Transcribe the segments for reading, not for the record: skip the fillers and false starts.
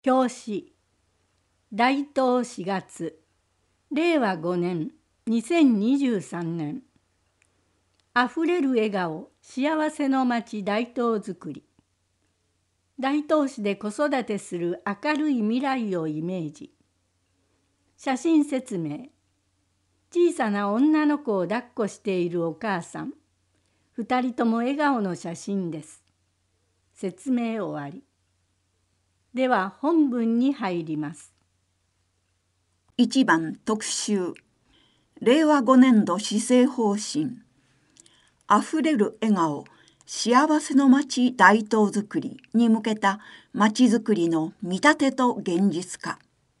表紙大東4月令和5年2023年あふれる笑顔幸せの街大東づくり。大東市で子育てする明るい未来をイメージ。写真説明。小さな女の子を抱っこしているお母さん。2人とも笑顔の写真です。説明終わり。では本文に入ります。 1番特集令和5年度施政方針あふれる笑顔幸せの街大東づくりに向けた街づくりの見立てと現実化。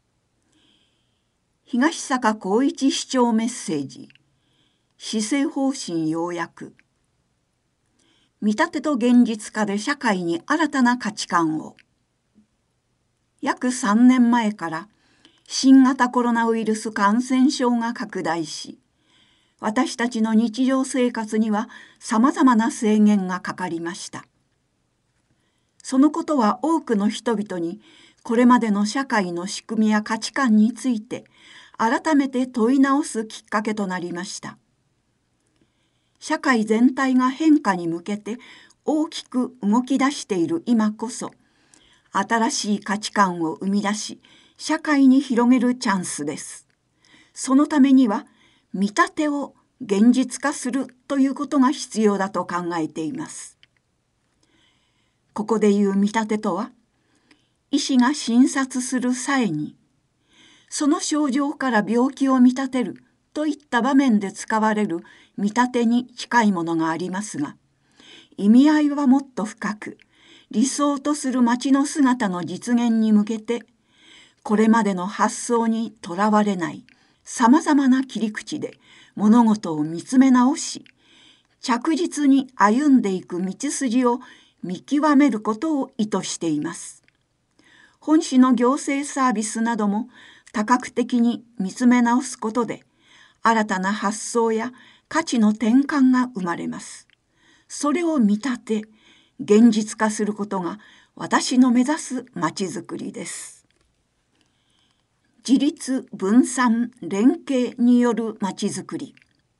東坂浩一市長メッセージ施政方針要約。見立てと現実化で社会に新たな価値観を。約3年前から新型コロナウイルス感染症が拡大し、私たちの日常生活にはさまざまな制限がかかりました。そのことは多くの人々にこれまでの社会の仕組みや価値観について改めて問い直すきっかけとなりました。社会全体が変化に向けて大きく動き出している今こそ、新しい価値観を生み出し、社会に広げるチャンスです。そのためには、見立てを現実化するということが必要だと考えています。ここでいう見立てとは、医師が診察する際に、その症状から病気を見立てるといった場面で使われる見立てに近いものがありますが、意味合いはもっと深く、理想とする街の姿の実現に向けて、これまでの発想にとらわれないさまざまな切り口で物事を見つめ直し、着実に歩んでいく道筋を見極めることを意図しています。本市の行政サービスなども多角的に見つめ直すことで、新たな発想や価値の転換が生まれます。それを見立て、現実化することが私の目指すまちづくりです。自立分散連携によるまちづくり。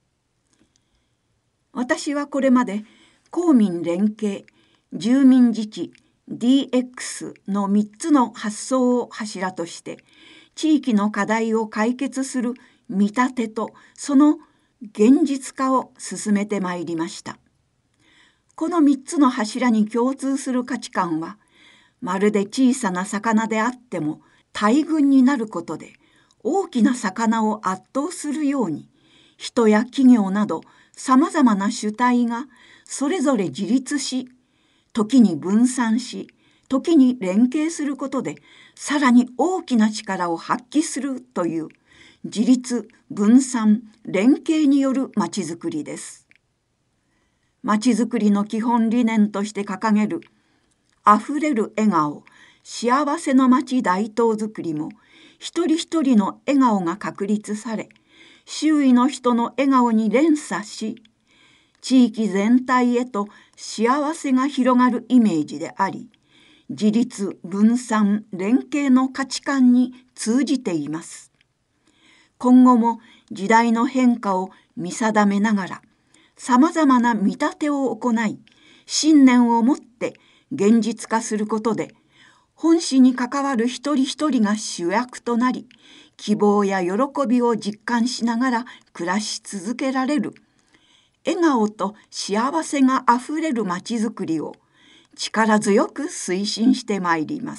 私はこれまで公民連携、住民自治、DX の3つの発想を柱として、地域の課題を解決する見立てとその現実化を進めてまいりました。この3つの柱に共通する価値観は、まるで小さな魚であっても大群になることで大きな魚を圧倒するように、人や企業などさまざまな主体がそれぞれ自立し、時に分散し、時に連携することでさらに大きな力を発揮するという自立分散連携によるまちづくりです。まちづくりの基本理念として掲げるあふれる笑顔幸せの街大東づくりも、一人一人の笑顔が確立され、周囲の人の笑顔に連鎖し、地域全体へと幸せが広がるイメージであり、自立分散連携の価値観に通じています。今後も時代の変化を見定めながら、さまざまな見立てを行い、信念を持って現実化することで、本市に関わる一人一人が主役となり、希望や喜びを実感しながら暮らし続けられる、笑顔と幸せがあふれるまちづくりを力強く推進してまいります。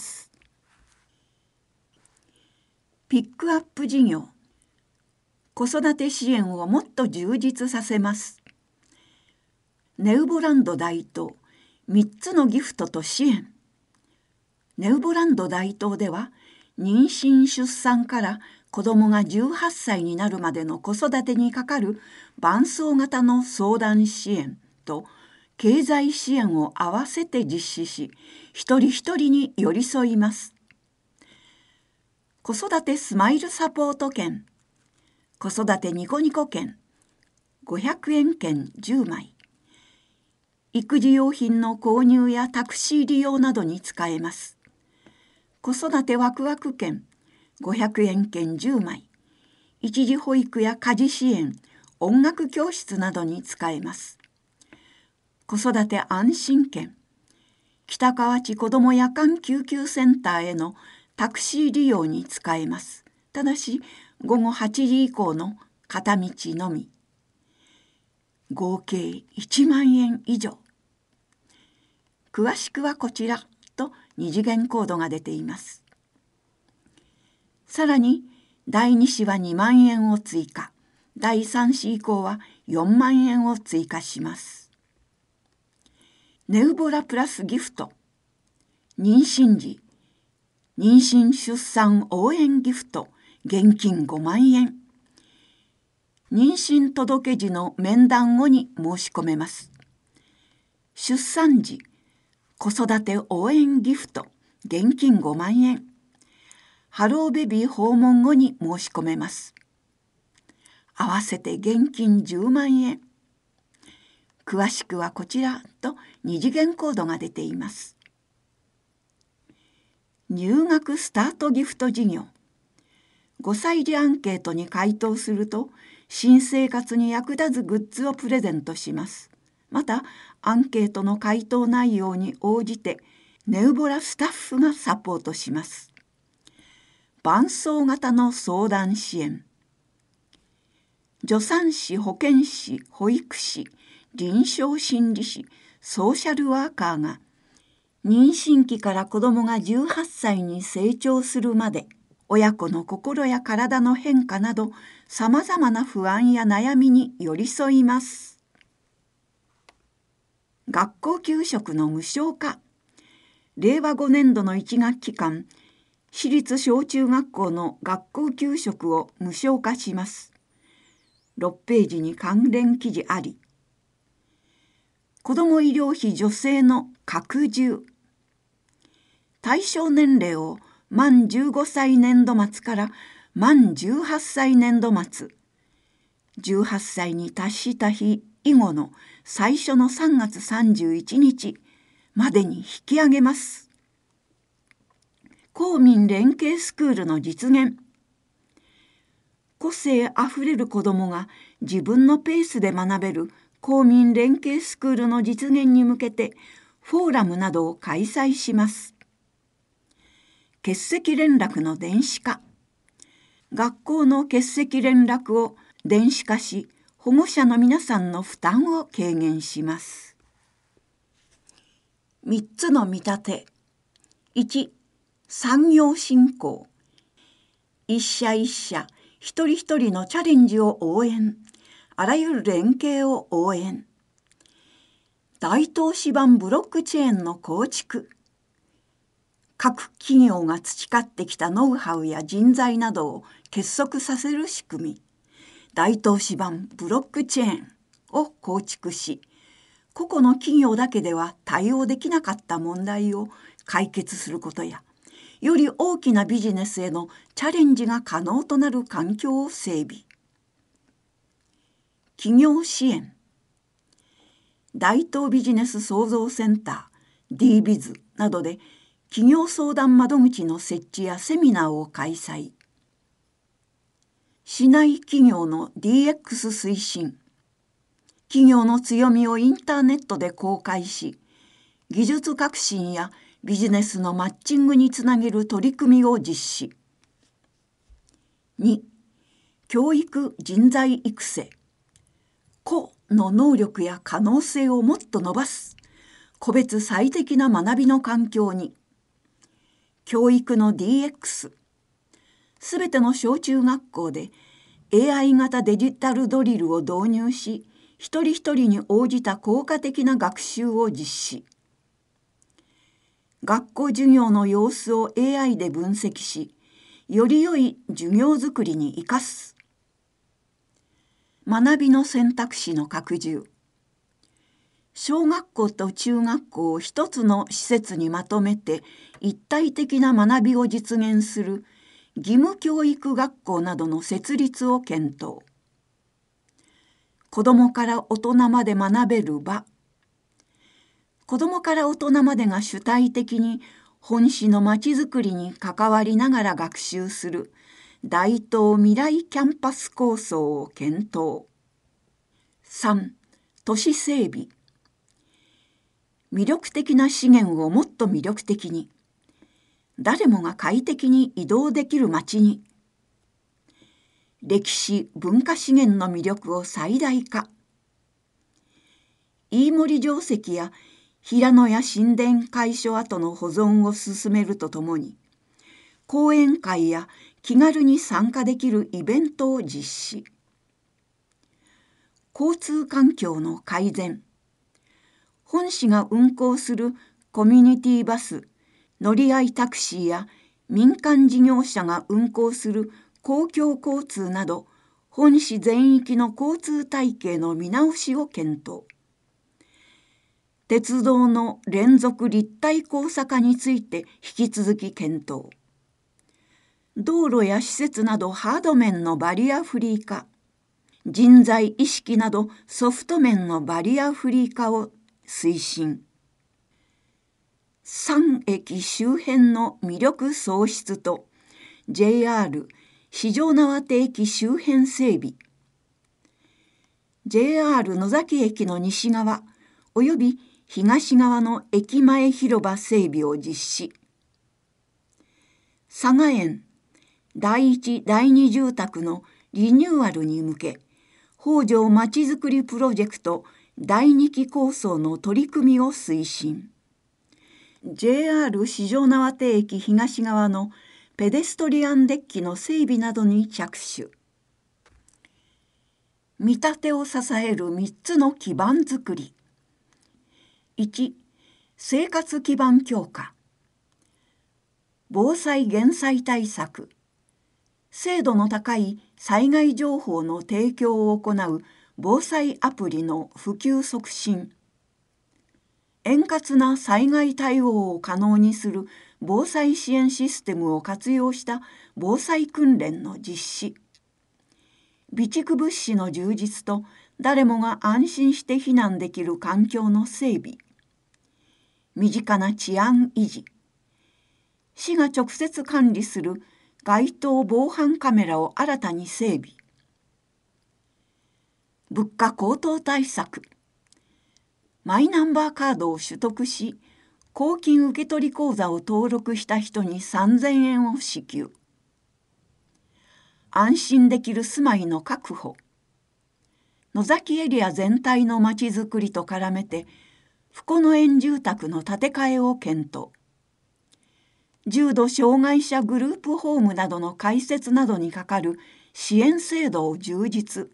ピックアップ事業。子育て支援をもっと充実させます。ネウボランド大東3つのギフトと支援。ネウボランド大東では、妊娠出産から子どもが18歳になるまでの子育てにかかる伴走型の相談支援と経済支援を合わせて実施し、一人一人に寄り添います。子育てスマイルサポート券、子育てニコニコ券、500円券10枚、育児用品の購入やタクシー利用などに使えます。 子育てワクワク券500円券10枚、一時保育や家事支援、音楽教室などに使えます。子育て安心券、北河内子ども夜間救急センターへのタクシー利用に使えます。ただし午後8時以降の片道のみ。合計1万円以上。詳しくはこちらと二次元コードが出ています。さらに第2子は2万円を追加、第3子以降は4万円を追加します。ネウボラプラスギフト、妊娠時、妊娠出産応援ギフト、現金5万円。妊娠届時の面談後に申し込めます。出産時、子育て応援ギフト、現金5万円。ハローベビー訪問後に申し込めます。合わせて現金10万円。詳しくはこちらと二次元コードが出ています。入学スタートギフト事業。5歳児アンケートに回答すると、新生活に役立つグッズをプレゼントします。また、アンケートの回答内容に応じて、ネウボラスタッフがサポートします。伴走型の相談支援。助産師、保健師、保育士、臨床心理士、ソーシャルワーカーが妊娠期から子どもが18歳に成長するまで親子の心や体の変化などさまざまな不安や悩みに寄り添います。学校給食の無償化。令和5年度の1学期間、私立小中学校の学校給食を無償化します。6ページに関連記事あり。子ども医療費助成の拡充。対象年齢を満15歳年度末から満18歳年度末、18歳に達した日以後の最初の3月31日までに引き上げます。公民連携スクールの実現。個性あふれる子どもが自分のペースで学べる公民連携スクールの実現に向けてフォーラムなどを開催します。欠席連絡の電子化。学校の欠席連絡を電子化し、保護者の皆さんの負担を軽減します。3つの見立て。1、産業振興。一社一社、一人一人のチャレンジを応援。あらゆる連携を応援。大東市版ブロックチェーンの構築。各企業が培ってきたノウハウや人材などを結束させる仕組み、大東市版ブロックチェーンを構築し、個々の企業だけでは対応できなかった問題を解決することや、より大きなビジネスへのチャレンジが可能となる環境を整備。企業支援。大東ビジネス創造センター DBiz などで企業相談窓口の設置やセミナーを開催。市内企業の DX 推進。企業の強みをインターネットで公開し、技術革新やビジネスのマッチングにつなげる取り組みを実施。2、教育人材育成。個の能力や可能性をもっと伸ばす。個別最適な学びの環境に。教育の DX。すべての小中学校で AI 型デジタルドリルを導入し、一人一人に応じた効果的な学習を実施。学校授業の様子を AI で分析し、より良い授業づくりに生かす。学びの選択肢の拡充。小学校と中学校を一つの施設にまとめて一体的な学びを実現する義務教育学校などの設立を検討。子どもから大人まで学べる場。子どもから大人までが主体的に本市のまちづくりに関わりながら学習する大東未来キャンパス構想を検討。3、都市整備。魅力的な資源をもっと魅力的に、誰もが快適に移動できる街に、歴史・文化資源の魅力を最大化。飯盛城跡や平野屋神殿開所跡の保存を進めるとともに、講演会や気軽に参加できるイベントを実施。交通環境の改善。本市が運行するコミュニティバス、乗り合いタクシーや民間事業者が運行する公共交通など、本市全域の交通体系の見直しを検討。鉄道の連続立体交差化について引き続き検討。道路や施設などハード面のバリアフリー化、人材意識などソフト面のバリアフリー化を推進。3駅周辺の魅力創出と JR 四条畷駅周辺整備。JR 野崎駅の西側および東側の駅前広場整備を実施。佐賀園第一第二住宅のリニューアルに向け、北条まちづくりプロジェクト第2期構想の取り組みを推進。JR 四条畷駅東側のペデストリアンデッキの整備などに着手。見立てを支える3つの基盤づくり。1、生活基盤強化。防災減災対策。精度の高い災害情報の提供を行う防災アプリの普及促進。円滑な災害対応を可能にする防災支援システムを活用した防災訓練の実施。備蓄物資の充実と誰もが安心して避難できる環境の整備。身近な治安維持。市が直接管理する街頭防犯カメラを新たに整備。物価高騰対策。マイナンバーカードを取得し、公金受取口座を登録した人に3000円を支給。安心できる住まいの確保。野崎エリア全体のまちづくりと絡めて、深野園住宅の建て替えを検討。重度障害者グループホームなどの開設などにかかる支援制度を充実。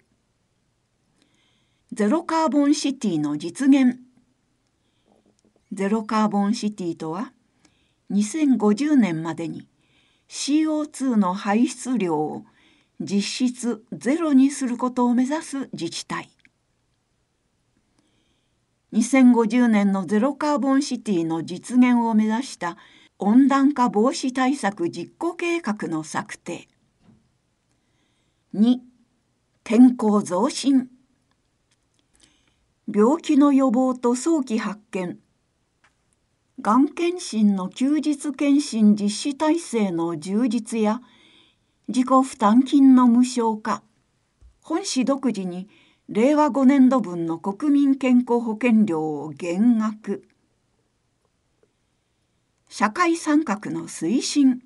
ゼロカーボンシティの実現。ゼロカーボンシティとは、2050年までに CO2 の排出量を実質ゼロにすることを目指す自治体。2050年のゼロカーボンシティの実現を目指した温暖化防止対策実行計画の策定。2、健康増進。病気の予防と早期発見。がん検診の休日検診実施体制の充実や自己負担金の無償化。本市独自に令和5年度分の国民健康保険料を減額。社会参画の推進。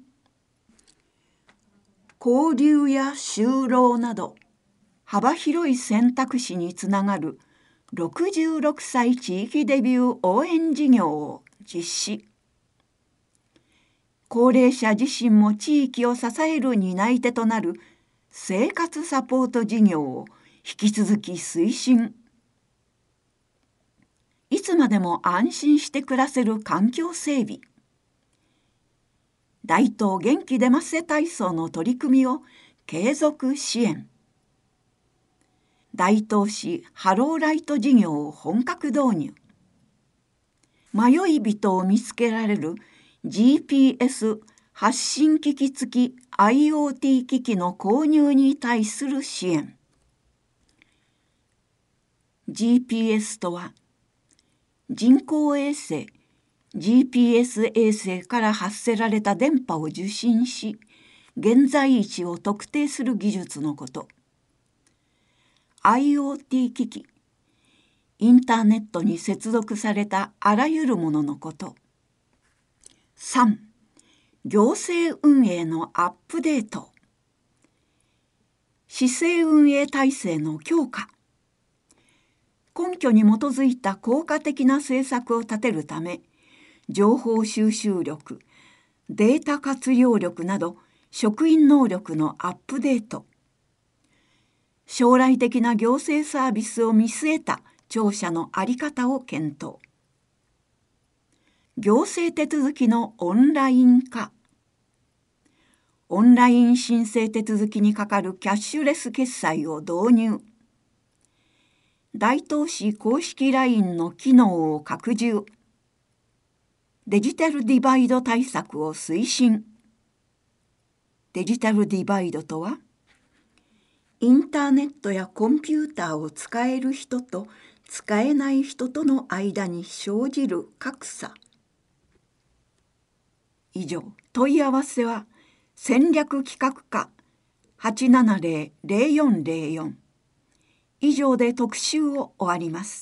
交流や就労など幅広い選択肢につながる66歳地域デビュー応援事業を実施。高齢者自身も地域を支える担い手となる生活サポート事業を引き続き推進。いつまでも安心して暮らせる環境整備。大東元気出ますせ体操の取り組みを継続支援。大東市ハローライト事業を本格導入。迷い人を見つけられる GPS 発信機器付き IoT 機器の購入に対する支援。GPS とは人工衛星 GPS 衛星から発せられた電波を受信し、現在位置を特定する技術のこと。IoT 機器、インターネットに接続されたあらゆるもののこと。3、行政運営のアップデート。市政運営体制の強化。根拠に基づいた効果的な政策を立てるため、情報収集力、データ活用力など職員能力のアップデート。将来的な行政サービスを見据えた庁舎の在り方を検討。行政手続きのオンライン化。オンライン申請手続きにかかるキャッシュレス決済を導入。大東市公式 LINE の機能を拡充。デジタルディバイド対策を推進。デジタルディバイドとは、インターネットやコンピューターを使える人と使えない人との間に生じる格差。以上、問い合わせは戦略企画課 870-0404。以上で特集を終わります。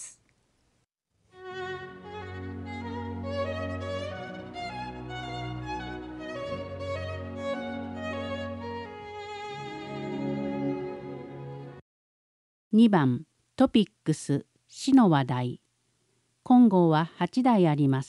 2番トピックス市の話題。今号は8題あります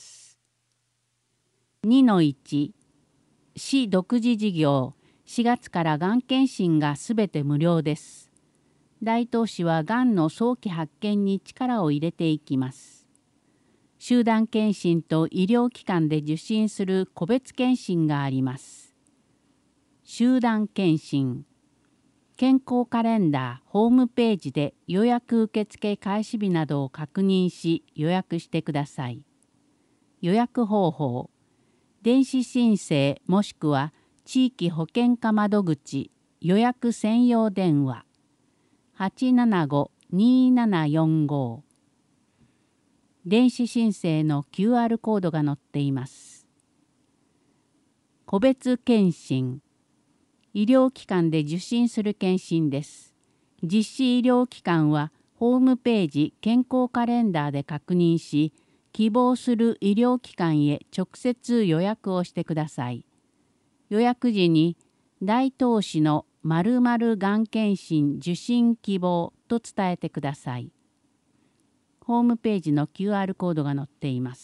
。2-1 市独自事業。4月からがん検診がすべて無料です。大東市はがんの早期発見に力を入れていきます。集団検診と医療機関で受診する個別検診があります。集団検診。健康カレンダー、ホームページで予約受付開始日などを確認し予約してください。予約方法。電子申請もしくは地域保健課窓口予約専用電話 875-2745。電子申請の QR コードが載っています。個別検診。医療機関で受診する検診です。実施医療機関はホームページ健康カレンダーで確認し、希望する医療機関へ直接予約をしてください。予約時に大東市の〇〇がん検診受診希望と伝えてください。ホームページの QR コードが載っています。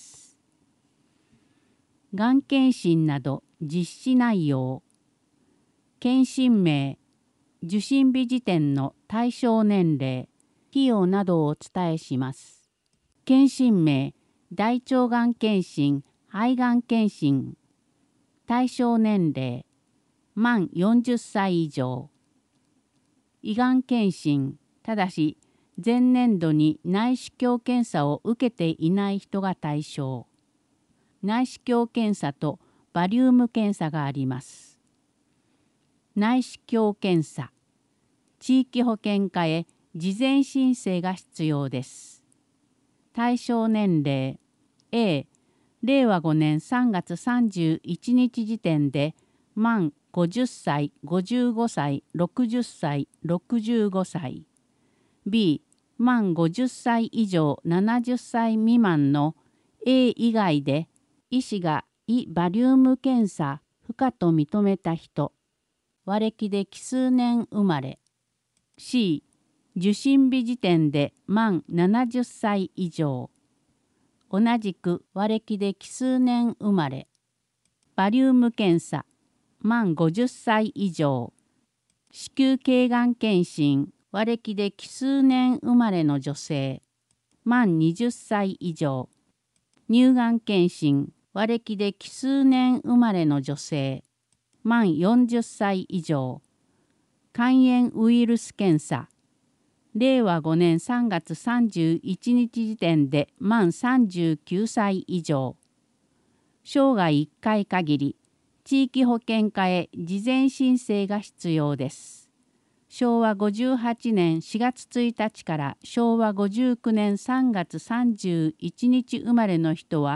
がん検診など実施内容。検診名、受診日時点の対象年齢、費用などをお伝えします。検診名、大腸がん検診、肺がん検診、対象年齢、満40歳以上。胃がん検診、ただし前年度に内視鏡検査を受けていない人が対象。内視鏡検査とバリウム検査があります。内視鏡検査。地域保健課へ事前申請が必要です。対象年齢 A、令和5年3月31日時点で満50歳、55歳、60歳、65歳。B、満50歳以上70歳未満の A 以外で医師が胃バリウム検査不可と認めた人。和暦で奇数年生まれ。C、受診日時点で満70歳以上。同じく和暦で奇数年生まれ。バリウム検査、満50歳以上。子宮頸がん検診、和暦で奇数年生まれの女性。満20歳以上。乳がん検診、和暦で奇数年生まれの女性。満40歳以上。肝炎ウイルス検査。令和5年3月31日時点で満39歳以上。生涯1回限り、地域保健課へ事前申請が必要です。昭和58年4月1日から昭和59年3月31日生まれの人は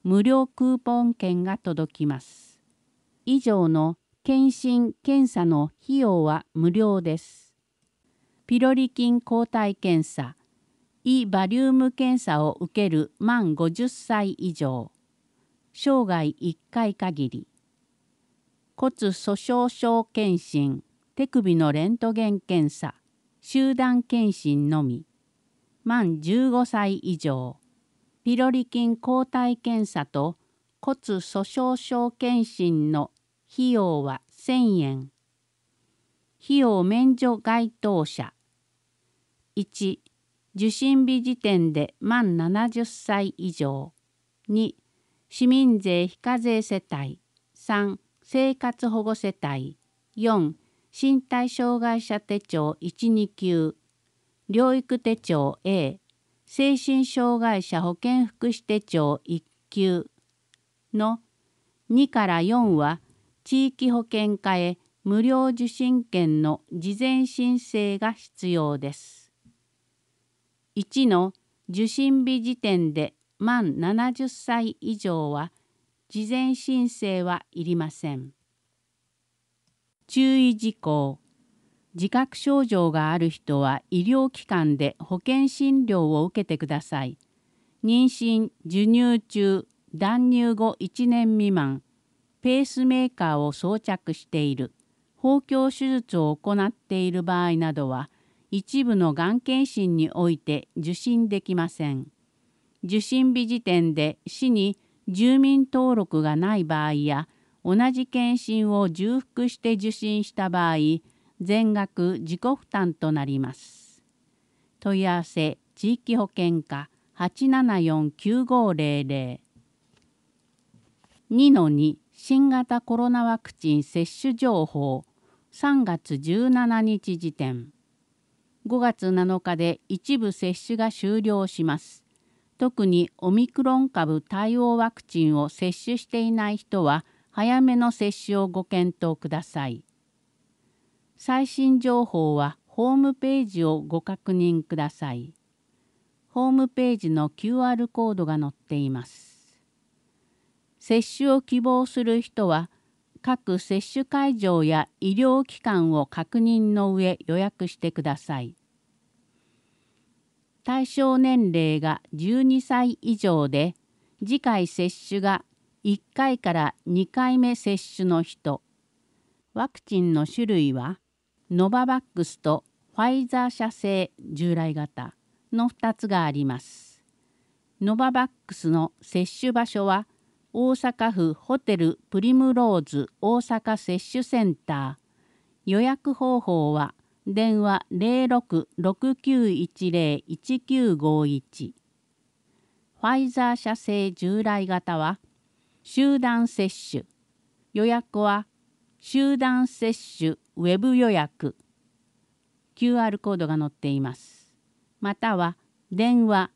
無料クーポン券が届きます。以上の検診・検査の費用は無料です。ピロリ菌抗体検査、イバリウム検査を受ける満50歳以上、生涯1回限り。骨粗しょう症検診、手首のレントゲン検査、集団検診のみ。満15歳以上。ピロリ菌抗体検査と骨粗しょう症検診の費用は1000円。費用免除該当者。1、受診日時点で満70歳以上。2、市民税非課税世帯。3、生活保護世帯。4、身体障害者手帳1、2級。療育手帳 A、精神障害者保健福祉手帳1級の2から4は地域保険課へ無料受診券の事前申請が必要です。1の受診日時点で満70歳以上は事前申請はいりません。注意事項。自覚症状がある人は医療機関で保険診療を受けてください。妊娠、授乳中、断乳後1年未満、ペースメーカーを装着している、包協手術を行っている場合などは、一部のがん検診において受診できません。受診日時点で市に住民登録がない場合や、同じ検診を重複して受診した場合、全額自己負担となります。問い合わせ地域保険課 874-9500 2-2 新型コロナワクチン接種情報3月17日時点5月7日で一部接種が終了します。特にオミクロン株対応ワクチンを接種していない人は早めの接種をご検討ください。最新情報はホームページをご確認ください。ホームページの QR コードが載っています。接種を希望する人は各接種会場や医療機関を確認の上予約してください。対象年齢が12歳以上で次回接種が1回から2回目接種の人。ワクチンの種類はノババックスとファイザー社製従来型の2つがあります。ノババックスの接種場所は大阪府ホテルプリムローズ大阪接種センター。予約方法は電話 0669101951。ファイザー社製従来型は集団接種。予約は集団接種ウェブ予約。QR コードが載っています。または電話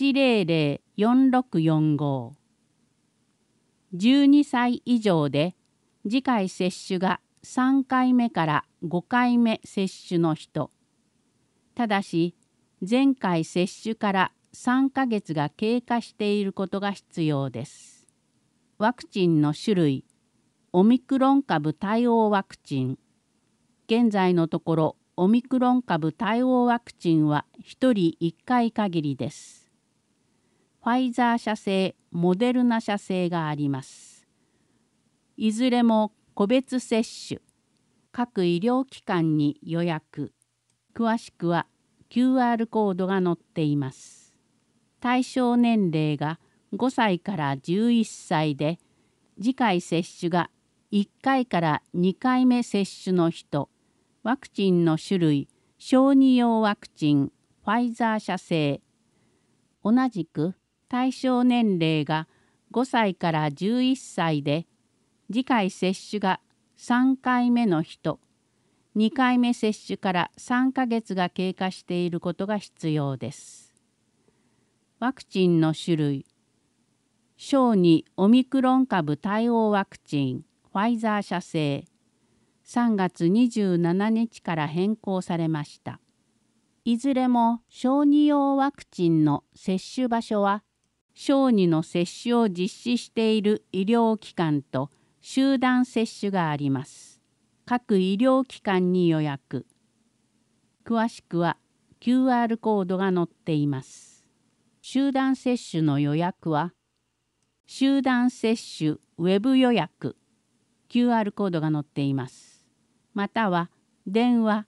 800-4645。12歳以上で次回接種が3回目から5回目接種の人。ただし前回接種から3ヶ月が経過していることが必要です。ワクチンの種類。オミクロン株対応ワクチン。現在のところオミクロン株対応ワクチンは1人1回限りです。ファイザー社製、モデルナ社製があります。いずれも個別接種。各医療機関に予約。詳しくは QR コードが載っています。対象年齢が5歳から11歳で、次回接種が1回から2回目接種の人。ワクチンの種類、小児用ワクチン、ファイザー社製。同じく対象年齢が5歳から11歳で、次回接種が3回目の人。2回目接種から3ヶ月が経過していることが必要です。ワクチンの種類、小児オミクロン株対応ワクチン、ファイザー社製。3月27日から変更されました。いずれも小児用ワクチンの接種場所は小児の接種を実施している医療機関と集団接種があります。各医療機関に予約。詳しくは QR コードが載っています。集団接種の予約は、集団接種ウェブ予約、QR コードが載っています。または電話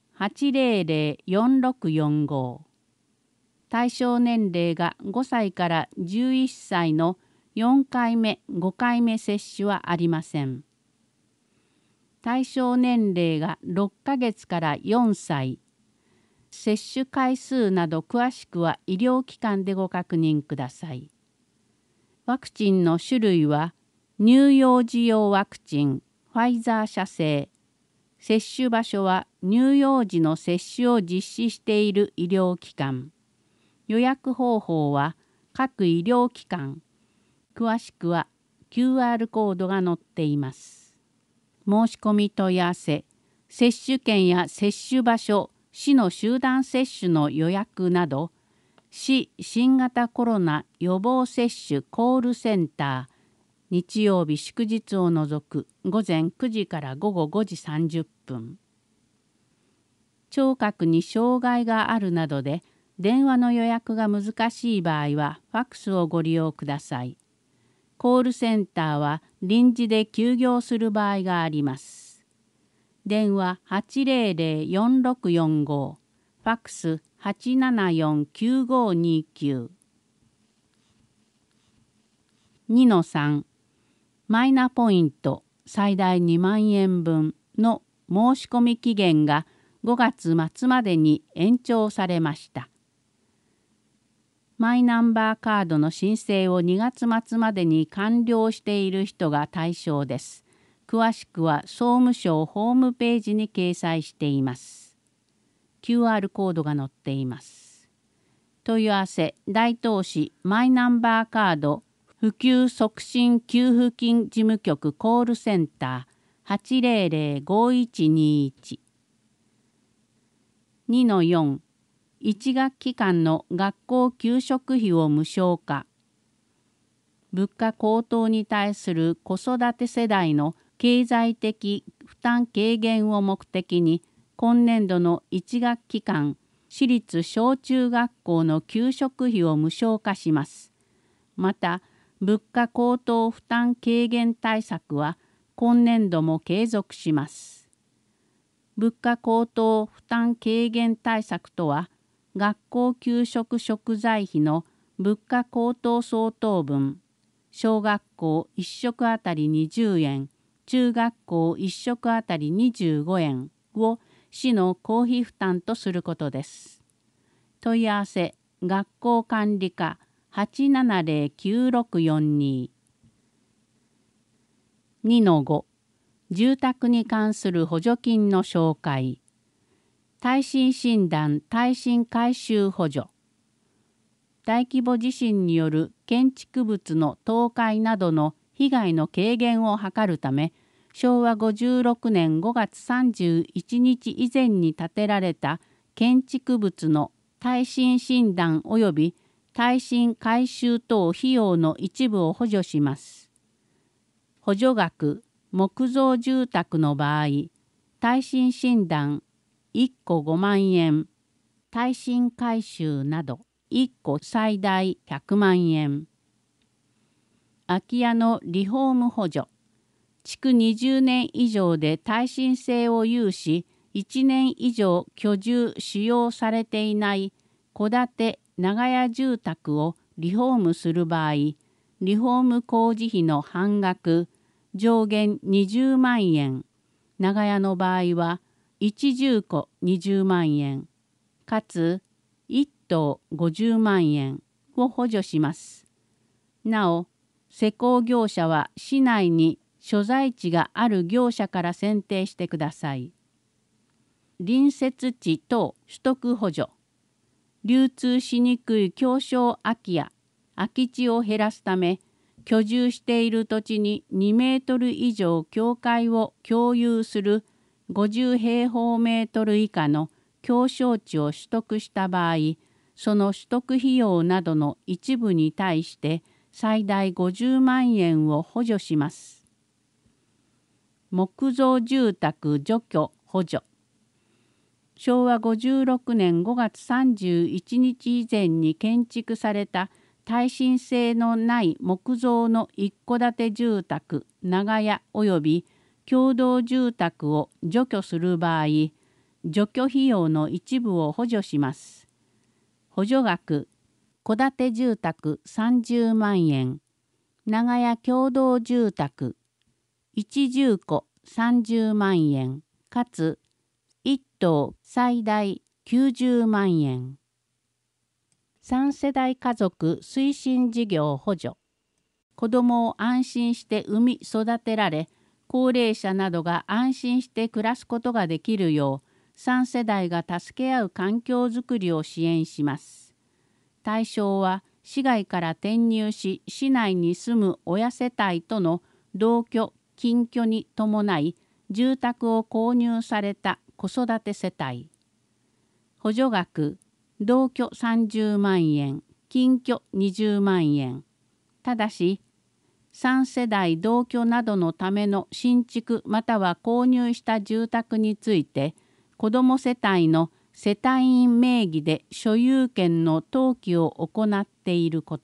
800-4645。対象年齢が5歳から11歳の4回目、5回目接種はありません。対象年齢が6ヶ月から4歳。接種回数など詳しくは医療機関でご確認ください。ワクチンの種類は乳幼児用ワクチン、ファイザー社製。接種場所は乳幼児の接種を実施している医療機関。予約方法は各医療機関。詳しくは QR コードが載っています。申し込み問い合わせ、接種券や接種場所、市の集団接種の予約など、市新型コロナ予防接種コールセンター、日曜日祝日を除く午前9時から午後5時30分。聴覚に障害があるなどで電話の予約が難しい場合はファックスをご利用ください。コールセンターは臨時で休業する場合があります。電話800-4645、ファックス874-9529。2-3、マイナポイント最大2万円分の申し込み期限が5月末までに延長されました。マイナンバーカードの申請を2月末までに完了している人が対象です。詳しくは総務省ホームページに掲載しています。QR コードが載っています。問い合わせ、大東市マイナンバーカード普及促進給付金事務局コールセンター 800-5121。2-4、1学期間の学校給食費を無償化。物価高騰に対する子育て世代の経済的負担軽減を目的に、今年度の1学期間、私立小中学校の給食費を無償化します。また、物価高騰負担軽減対策は今年度も継続します。物価高騰負担軽減対策とは、学校給食食材費の物価高騰相当分、小学校1食あたり20円、中学校1食あたり25円を市の公費負担とすることです。問い合わせ、学校管理課870-9642。2-5、住宅に関する補助金の紹介。耐震診断耐震改修補助。大規模地震による建築物の倒壊などの被害の軽減を図るため、昭和56年5月31日以前に建てられた建築物の耐震診断及び耐震改修等費用の一部を補助します。補助額、木造住宅の場合、耐震診断1個5万円、耐震改修など1個最大100万円。空き家のリフォーム補助、築20年以上で耐震性を有し、1年以上居住・使用されていない戸建て長屋住宅をリフォームする場合、リフォーム工事費の半額、上限20万円、長屋の場合は1住戸20万円、かつ1棟50万円を補助します。なお、施工業者は市内に所在地がある業者から選定してください。隣接地等取得補助。流通しにくい狭小空き家、空き地を減らすため、居住している土地に2メートル以上境界を共有する50平方メートル以下の狭小地を取得した場合、その取得費用などの一部に対して最大50万円を補助します。木造住宅除去補助。昭和56年5月31日以前に建築された耐震性のない木造の一戸建て住宅、長屋及び共同住宅を除去する場合、除去費用の一部を補助します。補助額、戸建て住宅30万円、長屋共同住宅1住戸30万円、かつ1棟最大90万円。3世代家族推進事業補助。子どもを安心して産み育てられ、高齢者などが安心して暮らすことができるよう、3世代が助け合う環境づくりを支援します。対象は、市外から転入し、市内に住む親世帯との同居・近居に伴い、住宅を購入された子育て世帯。補助額、同居30万円、近居20万円。ただし、3世代同居などのための新築または購入した住宅について、子ども世帯の世帯員名義で所有権の登記を行っていること。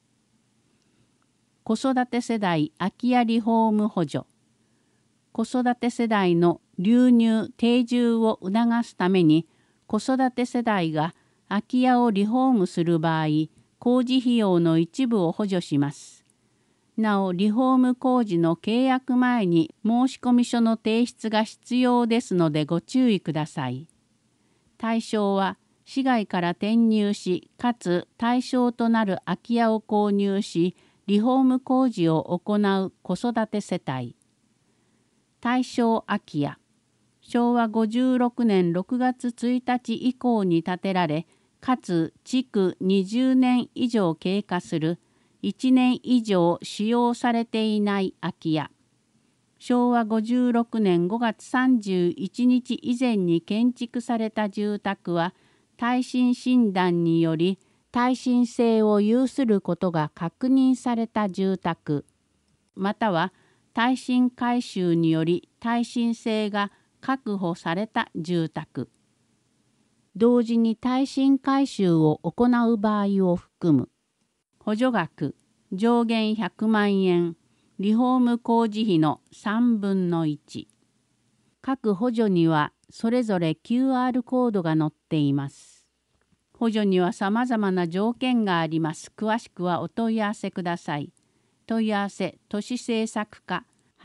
子育て世代空き家リフォーム補助。子育て世代の流入・定住を促すために、子育て世代が空き家をリフォームする場合、工事費用の一部を補助します。なお、リフォーム工事の契約前に申込書の提出が必要ですのでご注意ください。対象は、市外から転入し、かつ対象となる空き家を購入し、リフォーム工事を行う子育て世帯。対象空き家。昭和56年6月1日以降に建てられ、かつ築20年以上経過する1年以上使用されていない空き家。昭和56年5月31日以前に建築された住宅は、耐震診断により耐震性を有することが確認された住宅、または耐震改修により耐震性が確保された住宅。同時に耐震改修を行う場合を含む。補助額、上限100万円。リフォーム工事費の3分の1。各補助にはそれぞれ QR コードが載っています。補助には様々な条件があります。詳しくはお問い合わせください。問い合わせ、都市政策課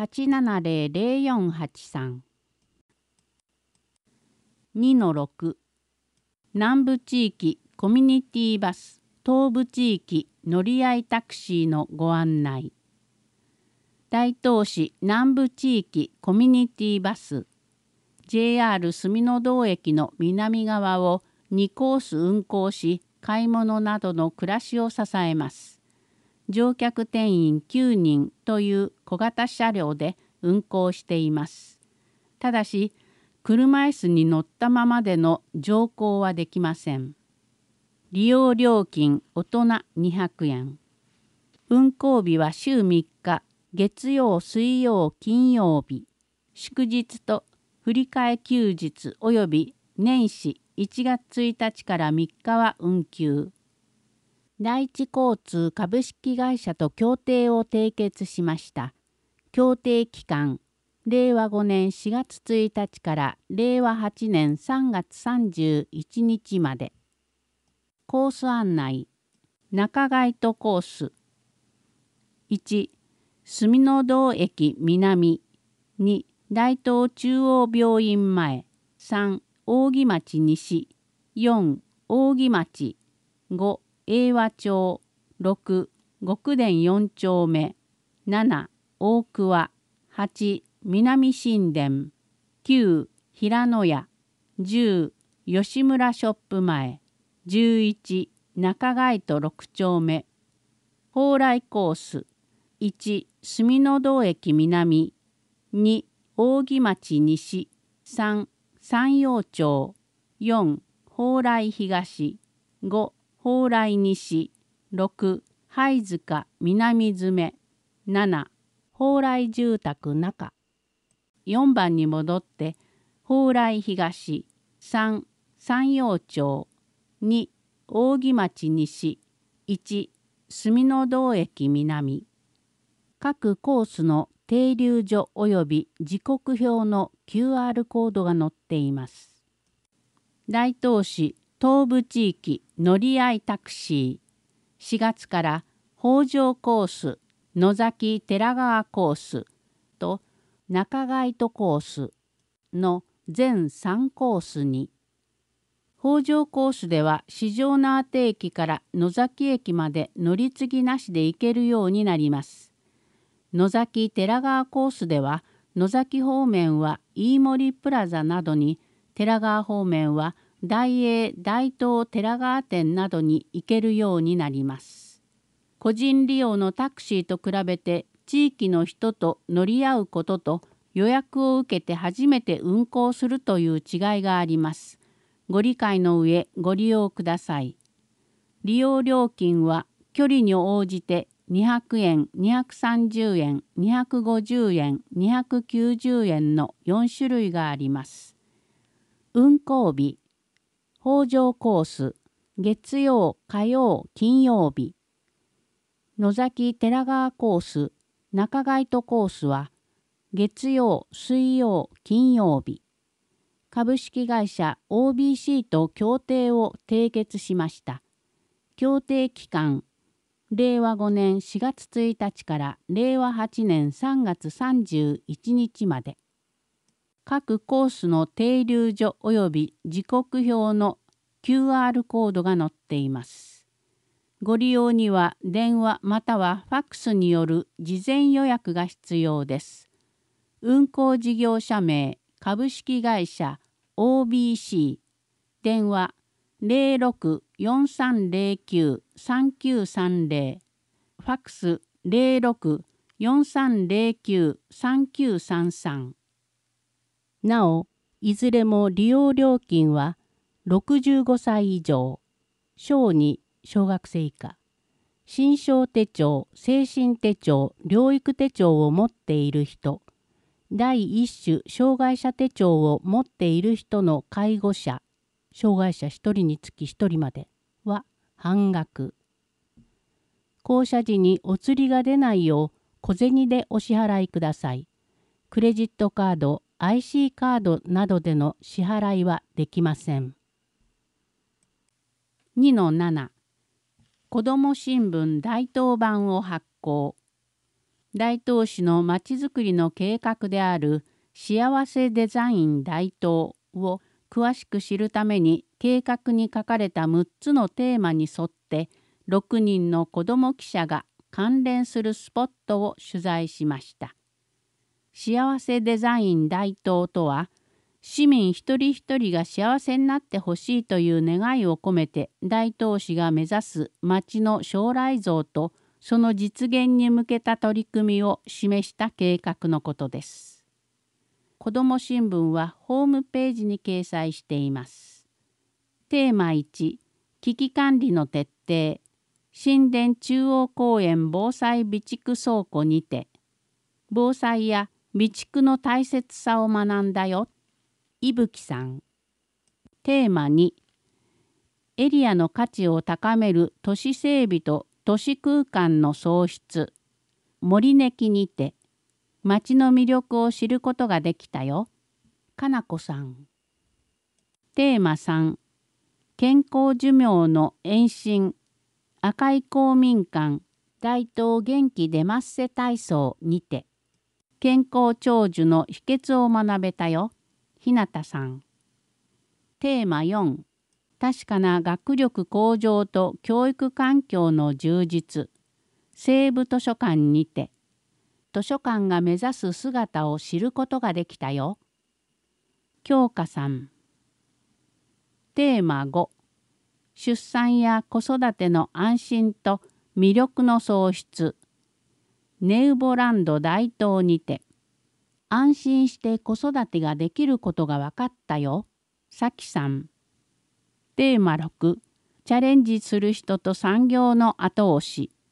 870-0483。2-6 南部地域コミュニティバス東部地域乗り合いタクシーのご案内。大東市南部地域コミュニティバス JR 住の堂駅の南側を2コース運行し、買い物などの暮らしを支えます。乗客定員9人という小型車両で運行しています。ただし、車椅子に乗ったままでの乗降はできません。利用料金大人200円。運行日は週3日、月曜、水曜、金曜日、祝日と振り替え休日及び年始1月1日から3日は運休。第一交通株式会社と協定を締結しました。協定期間、令和5年4月1日から令和8年3月31日まで。コース案内。中街都コース。1、住の堂駅南。2、大東中央病院前。3、扇町西。4、扇町。5、英和町。6、極田4丁目。7、大桑。8、南新田。9、平野屋。10、吉村ショップ前。11、中街都6丁目。蓬莱コース。1、住の堂駅南。2、扇町西。3、山陽町。4、蓬莱東。5、蓬莱西。6、 灰塚南詰7蓬莱住宅中。4番に戻って蓬莱東3山陽町2扇町西1住の堂駅南。各コースの停留所及び時刻表の QR コードが載っています。大東市東部地域乗り合いタクシー4月から北条コース、野崎寺川コースと中街都コースの全3コースに、北条コースでは四条畷駅から野崎駅まで乗り継ぎなしで行けるようになります。野崎寺川コースでは野崎方面は飯森プラザなどに、寺川方面は大栄大東寺川店などに行けるようになります。個人利用のタクシーと比べて地域の人と乗り合うことと予約を受けて初めて運行するという違いがあります。ご理解の上ご利用ください。利用料金は距離に応じて200円、230円、250円、290円の4種類があります。運行日、北条コース、月曜、火曜、金曜日。野崎寺川コース、中街都コースは月曜、水曜、金曜日。株式会社 OBC と協定を締結しました。協定期間、令和5年4月1日から令和8年3月31日まで。各コースの停留所及び時刻表の QR コードが載っています。ご利用には電話またはファックスによる事前予約が必要です。運行事業者名株式会社 OBC 電話06-4309-3930ファックス06-4309-3933。なお、いずれも利用料金は65歳以上、小2小学生以下、身障手帳、精神手帳、療育手帳を持っている人、第一種障害者手帳を持っている人の介護者、障害者1人につき1人までは半額。降車時にお釣りが出ないよう小銭でお支払いください。クレジットカード、IC カードなどでの支払いはできません。2-7 子ども新聞大東版を発行。大東市のまちづくりの計画である幸せデザイン大東を詳しく知るために計画に書かれた6つのテーマに沿って6人の子ども記者が関連するスポットを取材しました。幸せデザイン大東とは、市民一人一人が幸せになってほしいという願いを込めて大東市が目指す町の将来像とその実現に向けた取り組みを示した計画のことです。子ども新聞はホームページに掲載しています。テーマ1、危機管理の徹底。新田中央公園防災備蓄倉庫にて、防災や備蓄の大切さを学んだよ。伊吹さん。テーマ2、エリアの価値を高める都市整備と都市空間の創出。森根木にて、町の魅力を知ることができたよ。かなこさん。テーマ3、健康寿命の延伸。赤い公民館大東元気出まっせ体操にて、健康長寿の秘訣を学べたよ。ひなたさん。テーマ4、確かな学力向上と教育環境の充実。西部図書館にて、図書館が目指す姿を知ることができたよ。京香さん。テーマ5、出産や子育ての安心と魅力の創出。ネウボランド大東にて、安心して子育てができることが分かったよ。さきさん。テーマ6、チャレンジする人と産業の後押し。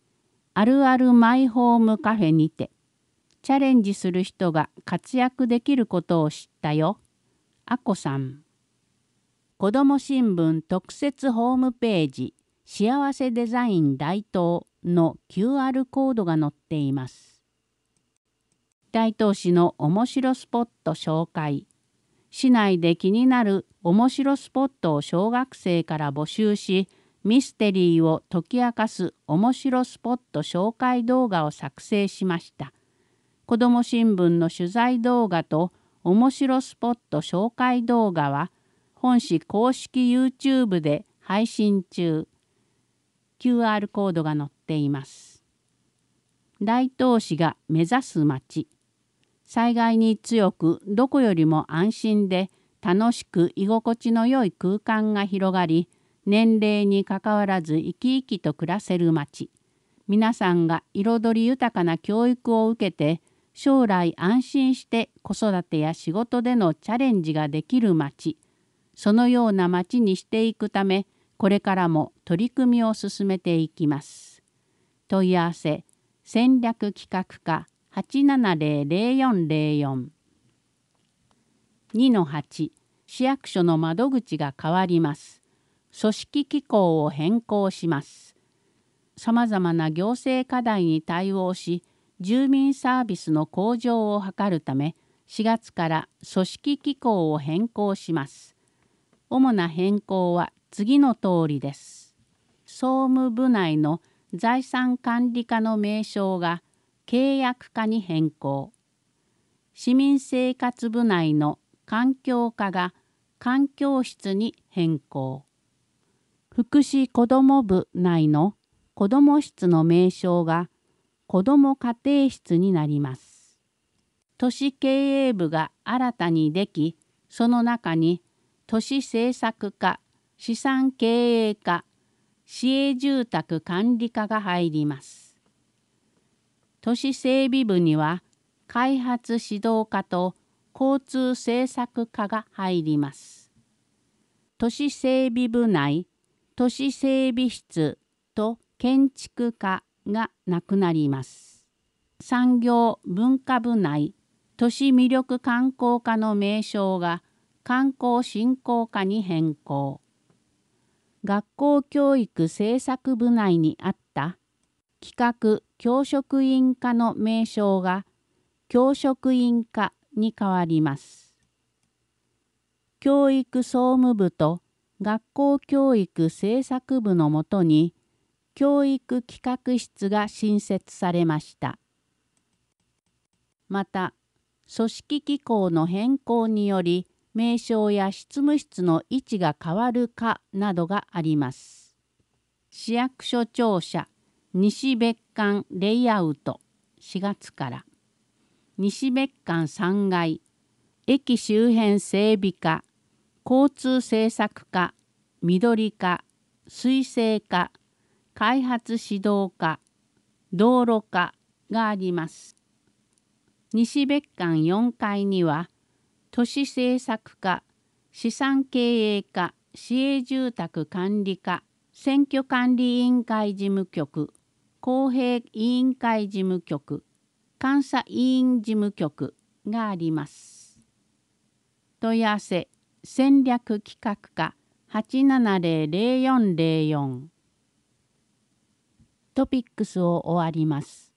あるあるマイホームカフェにてチャレンジする人が活躍できることを知ったよ。あこさん。子ども新聞特設ホームページ幸せデザイン大東の QR コードが載っています。大東市の面白スポット紹介。市内で気になる面白スポットを小学生から募集し、ミステリーを解き明かす面白スポット紹介動画を作成しました。子ども新聞の取材動画と面白スポット紹介動画は本市公式 YouTube で配信中。QR コードが載っています。大東市が目指す町。災害に強くどこよりも安心で楽しく居心地の良い空間が広がり、年齢にかかわらず生き生きと暮らせる町。皆さんが彩り豊かな教育を受けて将来安心して子育てや仕事でのチャレンジができる町。そのような町にしていくため、これからも取り組みを進めていきます。問い合わせ戦略企画課 870-0404 2-8 市役所の窓口が変わります。組織機構を変更します。さまざまな行政課題に対応し、住民サービスの向上を図るため、4月から組織機構を変更します。主な変更は次の通りです。総務部内の財産管理課の名称が契約課に変更。市民生活部内の環境課が環境室に変更。福祉子ども部内の子ども室の名称が子ども家庭室になります。都市経営部が新たにでき、その中に都市政策課、資産経営課、市営住宅管理課が入ります。都市整備部には開発指導課と交通政策課が入ります。都市整備部内、都市整備室と建築課がなくなります。産業文化部内、都市魅力観光課の名称が観光振興課に変更。学校教育政策部内にあった企画教職員課の名称が教職員課に変わります。教育総務部と学校教育政策部のもとに教育企画室が新設されました。また、組織機構の変更により名称や執務室の位置が変わるかなどがあります。市役所庁舎西別館レイアウト4月から。西別館3階、駅周辺整備課、交通政策課、緑課、水生課、開発指導課、道路課があります。西別館4階には、都市政策課、資産経営課、市営住宅管理課、選挙管理委員会事務局、公平委員会事務局、監査委員事務局があります。問い合わせ戦略企画課 870-0404 トピックスを終わります。